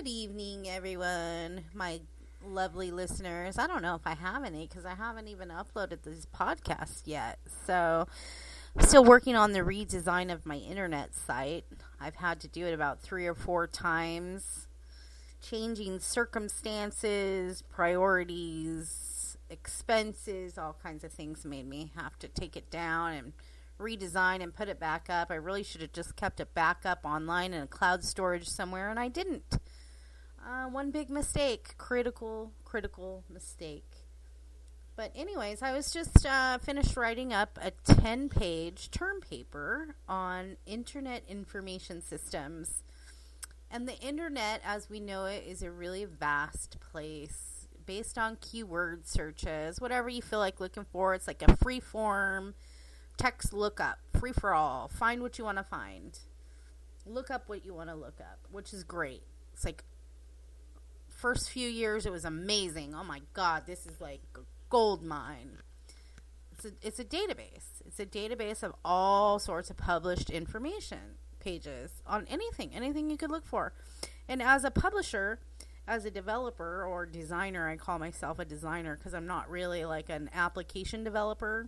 Good evening, everyone, my lovely listeners. I don't know if I have any because I haven't even uploaded this podcast yet. So, I'm still working on the redesign of my internet site. I've had to do it about 3 or 4 times. Changing circumstances, priorities, expenses, all kinds of things made me have to take it down and redesign and put it back up. I really should have just kept it back up online in a cloud storage somewhere, and I didn't. One big mistake. Critical mistake. But anyways, I was just finished writing up a 10-page term paper on Internet Information Systems. And the Internet, as we know it, is a really vast place based on keyword searches, whatever you feel like looking for. It's like a free form text lookup, free for all. Find what you want to find. Look up what you want to look up, which is great. It's like first few years it was amazing. Oh my God, this is like a gold mine. It's a database. It's a database of all sorts of published information pages on anything you could look for. And as a publisher, as a developer or designer, I call myself a designer because I'm not really like an application developer.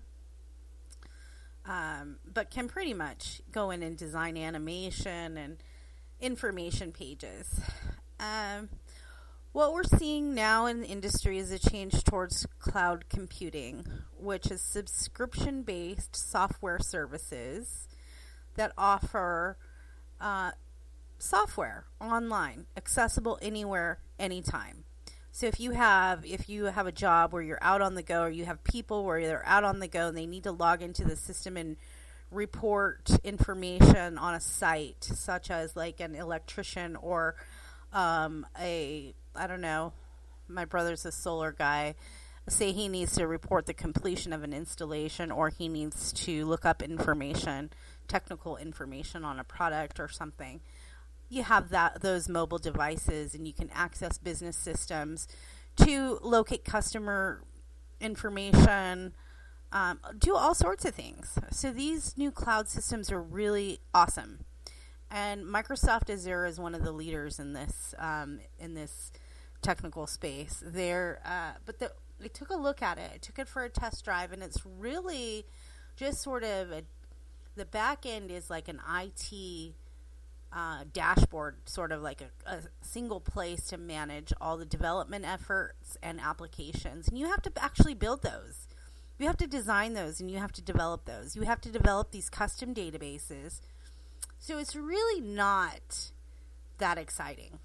But can pretty much go in and design animation and information pages. What we're seeing now in the industry is a change towards cloud computing, which is subscription-based software services that offer software online, accessible anywhere, anytime. So if you have a job where you're out on the go, or you have people where they're out on the go and they need to log into the system and report information on a site, such as like an electrician or I don't know, my brother's a solar guy, say he needs to report the completion of an installation, or he needs to look up information, technical information on a product or something. You have those mobile devices, and you can access business systems to locate customer information, do all sorts of things. So these new cloud systems are really awesome, and Microsoft Azure is one of the leaders in this technical space. I took a look at it. I took it for a test drive, and it's really just sort of the back end is like an IT dashboard, sort of like a single place to manage all the development efforts and applications. And you have to actually build those. You have to design those, and you have to develop those. You have to develop these custom databases. So it's really not that exciting.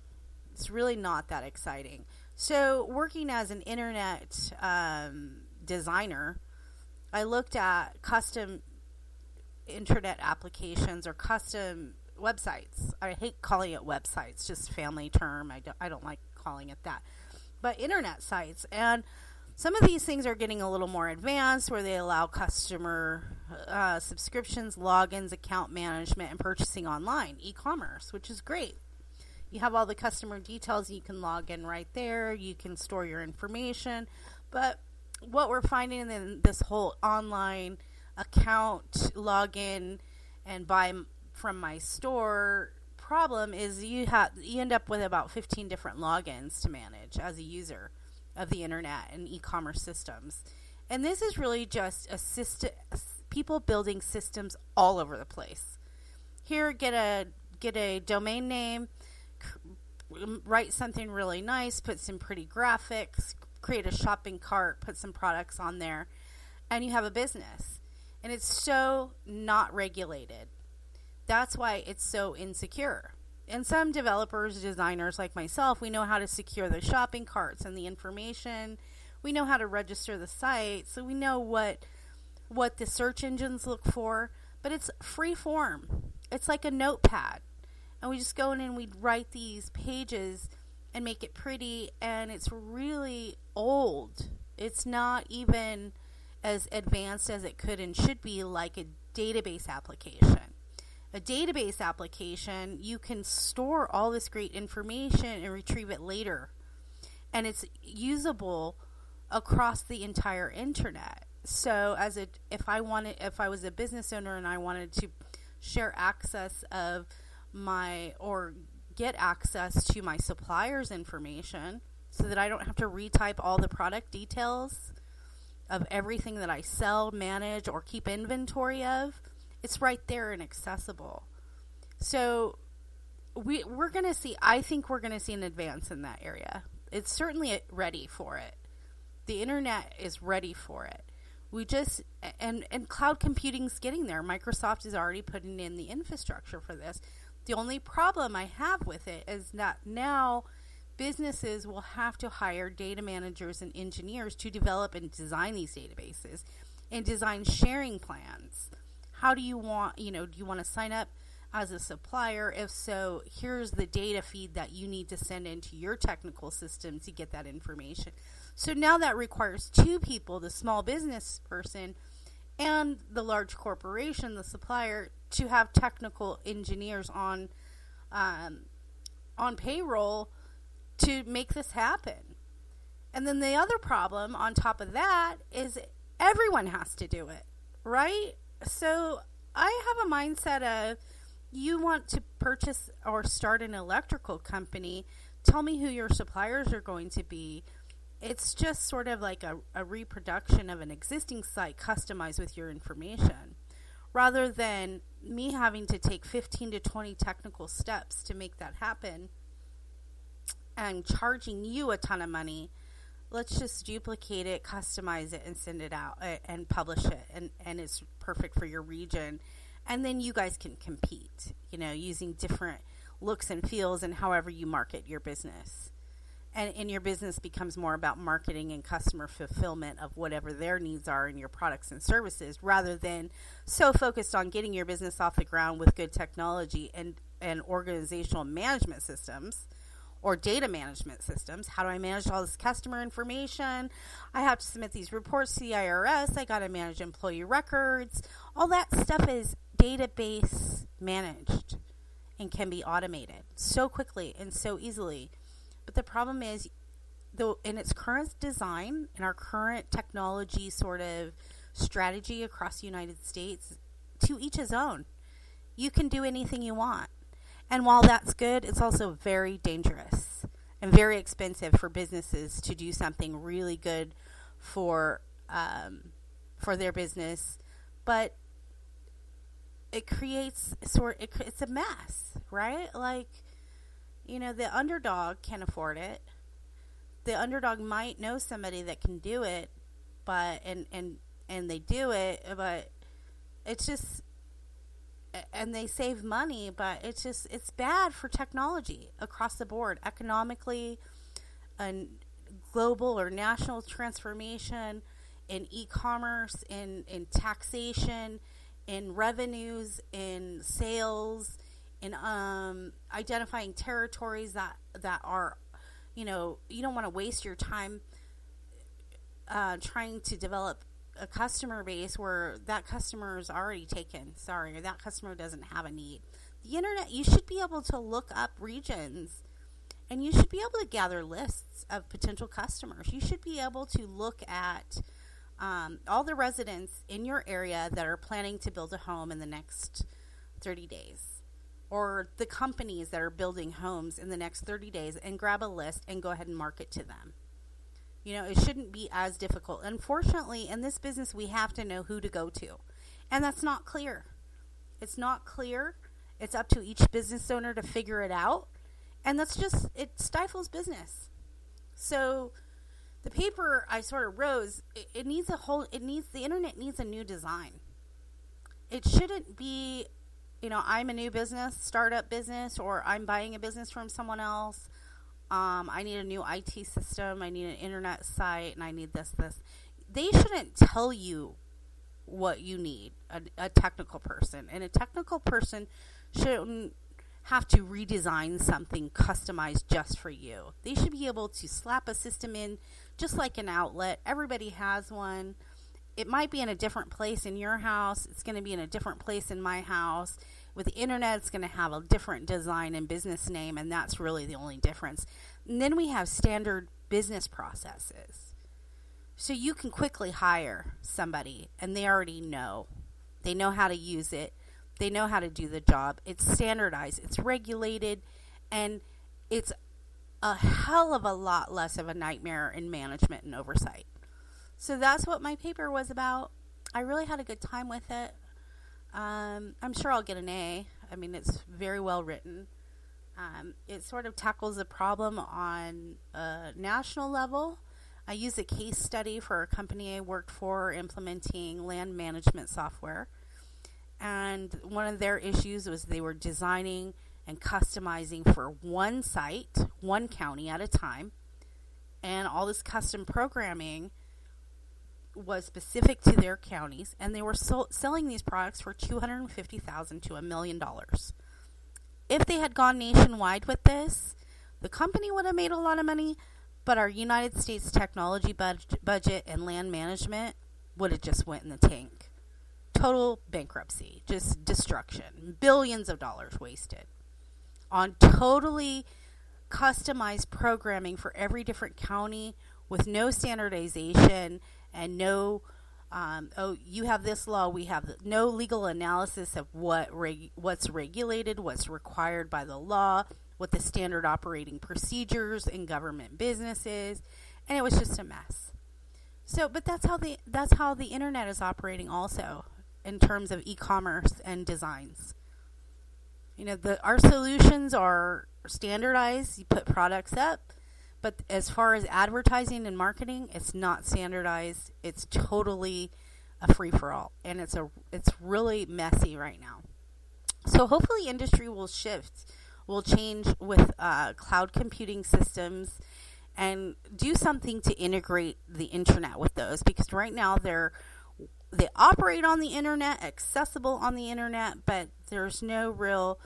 So working as an internet designer, I looked at custom internet applications or custom websites. I hate calling it websites, just family term. I don't like calling it that. But internet sites. And some of these things are getting a little more advanced, where they allow customer subscriptions, logins, account management, and purchasing online, e-commerce, which is great. You have all the customer details. You can log in right there. You can store your information. But what we're finding in this whole online account login and buy from my store problem is you end up with about 15 different logins to manage as a user of the internet and e-commerce systems. And this is really just people building systems all over the place. Here, get a domain name, write something really nice, put some pretty graphics, create a shopping cart, put some products on there, and you have a business. And it's so not regulated. That's why it's so insecure. And some developers, designers like myself, we know how to secure the shopping carts and the information. We know how to register the site, so we know what the search engines look for. But it's free form. It's like a notepad. And we just go in and we write these pages and make it pretty, and it's really old. It's not even as advanced as it could and should be, like a database application. A database application, you can store all this great information and retrieve it later. And it's usable across the entire internet. So if I was a business owner and I wanted to share access of or get access to my supplier's information so that I don't have to retype all the product details of everything that I sell, manage, or keep inventory of. It's right there and accessible. So we're going to see, I think we're going to see an advance in that area. It's certainly ready for it. The internet is ready for it. We just, and cloud computing's getting there. Microsoft is already putting in the infrastructure for this. The only problem I have with it is that now businesses will have to hire data managers and engineers to develop and design these databases and design sharing plans. How do you want, do you want to sign up as a supplier? If so, here's the data feed that you need to send into your technical system to get that information. So now that requires two people, the small business person and the large corporation, the supplier, to have technical engineers on payroll to make this happen. And then the other problem on top of that is everyone has to do it, right? So I have a mindset of, you want to purchase or start an electrical company, tell me who your suppliers are going to be. It's just sort of like a reproduction of an existing site customized with your information, rather than me having to take 15 to 20 technical steps to make that happen and charging you a ton of money. Let's just duplicate it, customize it, and send it out and publish it, and it's perfect for your region. And then you guys can compete, using different looks and feels and however you market your business. And your business becomes more about marketing and customer fulfillment of whatever their needs are in your products and services, rather than so focused on getting your business off the ground with good technology and organizational management systems or data management systems. How do I manage all this customer information? I have to submit these reports to the IRS. I got to manage employee records. All that stuff is database managed and can be automated so quickly and so easily. But the problem is, though, in its current design, in our current technology sort of strategy across the United States, to each his own. You can do anything you want. And while that's good, it's also very dangerous and very expensive for businesses to do something really good for their business. But it creates it's a mess, right? Like, the underdog can afford it. The underdog might know somebody that can do it, but and they do it, but it's just, and they save money, but it's bad for technology across the board, economically, and global or national transformation, in e-commerce, in taxation, in revenues, in sales, in identifying territories that are, you don't want to waste your time trying to develop a customer base where that customer is already taken, or that customer doesn't have a need. The internet, you should be able to look up regions, and you should be able to gather lists of potential customers. You should be able to look at all the residents in your area that are planning to build a home in the next 30 days, or the companies that are building homes in the next 30 days, and grab a list and go ahead and market to them. It shouldn't be as difficult. Unfortunately, in this business, we have to know who to go to. And that's not clear. It's not clear. It's up to each business owner to figure it out. And it stifles business. So the paper I sort of wrote, the internet needs a new design. It shouldn't be, I'm a new business, startup business, or I'm buying a business from someone else. I need a new IT system, I need an internet site, and I need this. They shouldn't tell you what you need, a technical person. And a technical person shouldn't have to redesign something customized just for you. They should be able to slap a system in, just like an outlet. Everybody has one. It might be in a different place in your house. It's going to be in a different place in my house. With the internet, it's going to have a different design and business name, and that's really the only difference. And then we have standard business processes. So you can quickly hire somebody, and they already know. They know how to use it. They know how to do the job. It's standardized. It's regulated. And it's a hell of a lot less of a nightmare in management and oversight. So that's what my paper was about. I really had a good time with it. I'm sure I'll get an A. I mean, it's very well written. It sort of tackles the problem on a national level. I used a case study for a company I worked for implementing land management software. And one of their issues was they were designing and customizing for one site, one county at a time. And all this custom programming was specific to their counties. And they were selling these products for $250,000 to $1 million. If they had gone nationwide with this, the company would have made a lot of money, but our United States technology budget and land management would have just went in the tank. Total bankruptcy, just destruction, billions of dollars wasted on totally customized programming for every different county with no standardization and no, you have this law, we have no legal analysis of what's regulated, what's required by the law, what the standard operating procedures in government businesses, and it was just a mess. So, but that's how the internet is operating also in terms of e-commerce and designs. You know, our solutions are standardized. You put products up, but as far as advertising and marketing, it's not standardized. It's totally a free-for-all, and it's really messy right now. So hopefully industry will change with cloud computing systems and do something to integrate the internet with those, because right now they operate on the internet, accessible on the internet, but there's no real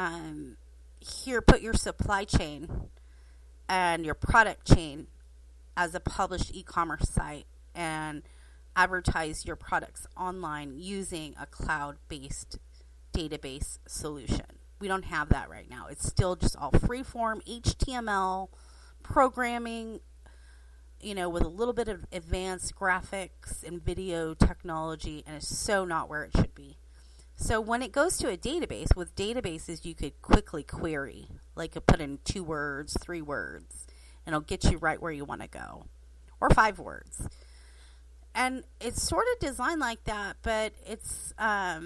here, put your supply chain and your product chain as a published e-commerce site and advertise your products online using a cloud-based database solution. We don't have that right now. It's still just all free-form HTML programming, you know, with a little bit of advanced graphics and video technology, and it's so not where it should be. So when it goes to a database, with databases you could quickly query, like you put in 2 words, 3 words, and it'll get you right where you want to go, or 5 words. And it's sort of designed like that, but it's, I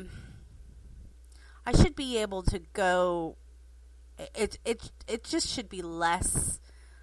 should be able to go, it just should be less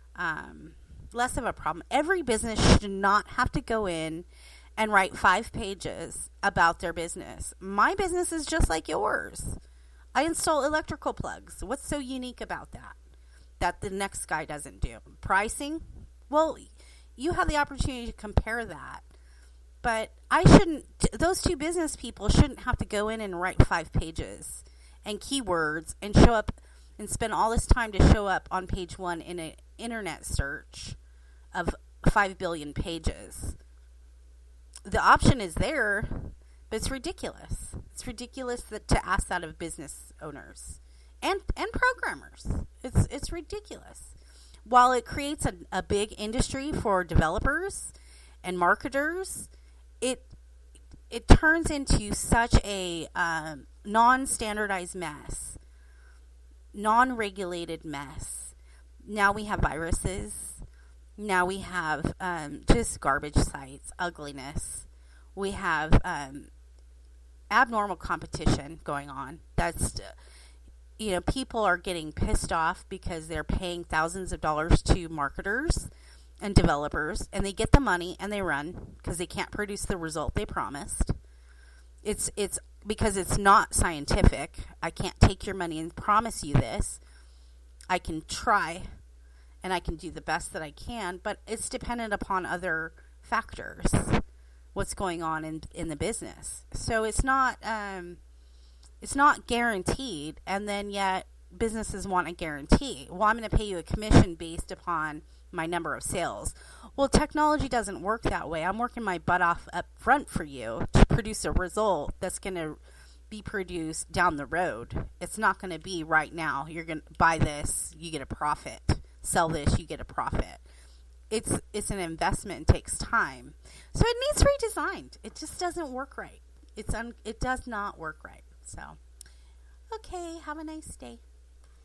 of a problem. Every business should not have to go in and write 5 pages about their business. My business is just like yours. I install electrical plugs. What's so unique about that the next guy doesn't do? Pricing? Well, you have the opportunity to compare that. But those 2 business people shouldn't have to go in and write 5 pages and keywords and show up and spend all this time to show up on page 1 in an internet search of 5 billion pages. The option is there, but it's ridiculous. It's ridiculous to ask that of business owners and programmers. It's ridiculous. While it creates a big industry for developers and marketers, it turns into such a non-standardized mess, non-regulated mess. Now we have viruses. Now we have just garbage sites, ugliness. We have abnormal competition going on. That's, people are getting pissed off because they're paying thousands of dollars to marketers and developers, and they get the money and they run because they can't produce the result they promised. It's because it's not scientific. I can't take your money and promise you this. I can try, and I can do the best that I can, but it's dependent upon other factors, what's going on in the business. So it's not guaranteed, and then yet businesses want a guarantee. Well, I'm going to pay you a commission based upon my number of sales. Well, technology doesn't work that way. I'm working my butt off up front for you to produce a result that's going to be produced down the road. It's not going to be right now. You're going to buy this, you get a profit. Sell this, you get a profit. It's an investment. It takes time. So it needs redesigned. It just doesn't work right. It does not work right. So, okay, have a nice day.